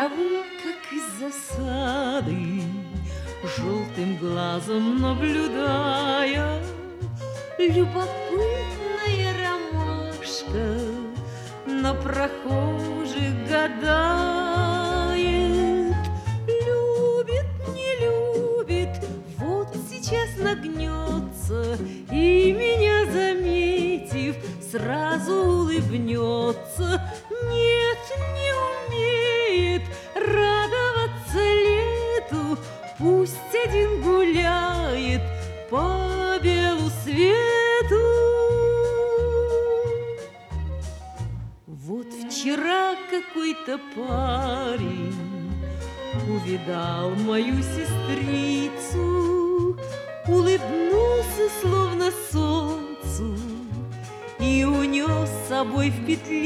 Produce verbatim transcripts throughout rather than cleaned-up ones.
травы, как из засады, желтым глазом наблюдая, любопытная ромашка на прохожих гадает. Любит, не любит, вот сейчас нагнется и, меня заметив, сразу улыбнется. Нет, не умеет радоваться лету, пусть один гуляет по белу свету. Вот вчера какой-то парень увидал мою сестрицу, улыбнулся словно солнцу и унес с собой в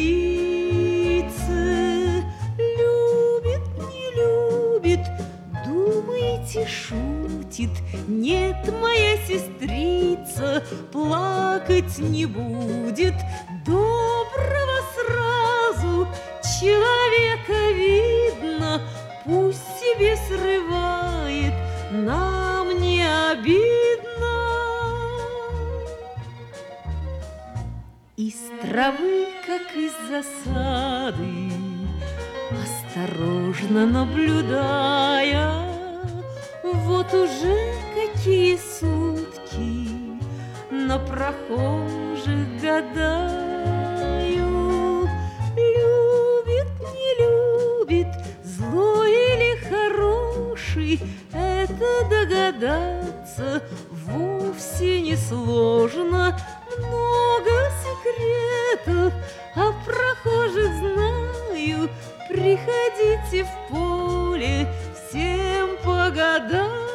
петлице. Любит, не любит, думаете, шутит? Нет, моя сестрица плакать не будет. Доброго сразу человека видно, пусть себе срывает, нам не обидно. Из травы, как из засады, осторожно наблюдая, вот уже какие сутки на прохожих гадаю. Любит, не любит, злой или хороший, это догадаться вовсе не сложно. Много секретов о прохожих знаю, приходите в поле, всем погадаю.